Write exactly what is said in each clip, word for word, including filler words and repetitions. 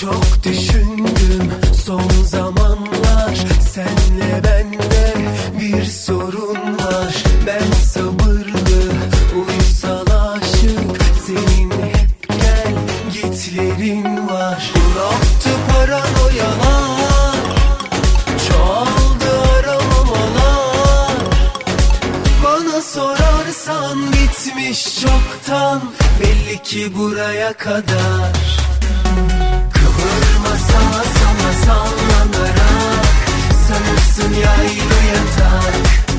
Çok düşündüm son zamanlar, senle bende bir sorun var. Ben sabırlı, uysal aşık, senin hep gel gitlerin var. Bıraktı paranoyalar, çoğaldı aramamalar. Bana sorarsan bitmiş çoktan, belli ki buraya kadar. Kıvırma sağa sola sallanarak, sanırsın yaylı yatak.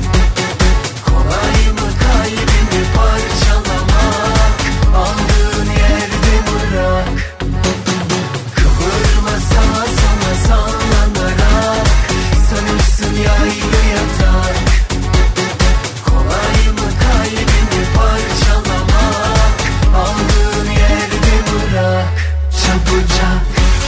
Kolay mı kalbimi parçalamak, aldığın yerde bırak. Kıvırma sağa sola sallanarak, sanırsın yaylı yatak. Kolay mı kalbimi parçalamak, aldığın yerde bırak. Çabucak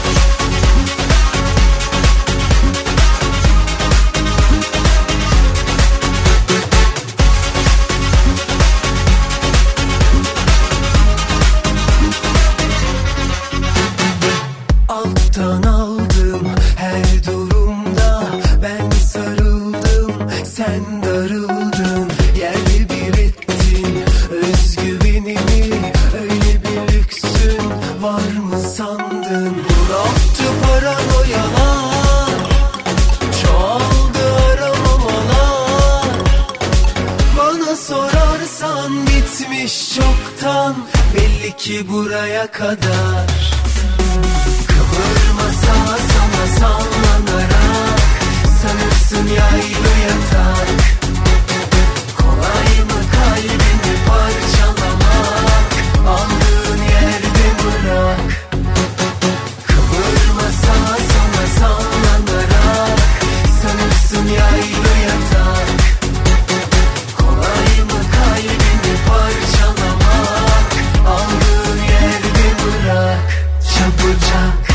alttan aldım her durumda, ben sarıldım sen darıldın. Yerle bir ettin özgüvenimi, öyle bir lüksün var mı sandın? Bıraktı paranoyalar, çoğaldı aramamalar. Bana sorarsan bitmiş çoktan, belli ki buraya kadar. Kıvırma sağa sola sallanarak, sanırsın yaylı yatak. Kolay mı kalbimi parçalamak, aldığın yerde bırak. Kıvırma sağa sola sallanarak, sanırsın yaylı yatak. Kolay mı kalbimi parçalamak, aldığın yerde bırak. Çabucak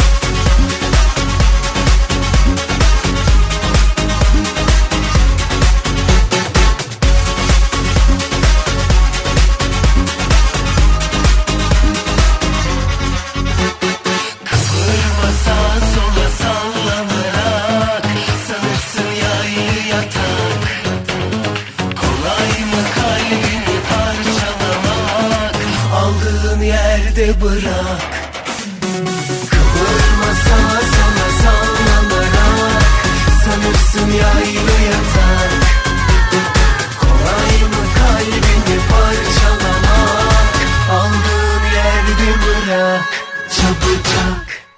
kıvırma sağa sola sallanarak, sanırsın yaylı yatak. Kolay mı kalbimi parçalamak, aldığın yerde bırak. Kıvırma sağa sola sallanarak, sanırsın yaylı yatak. Kolay mı kalbimi parçalamak, aldığın yerde bırak. Çabucak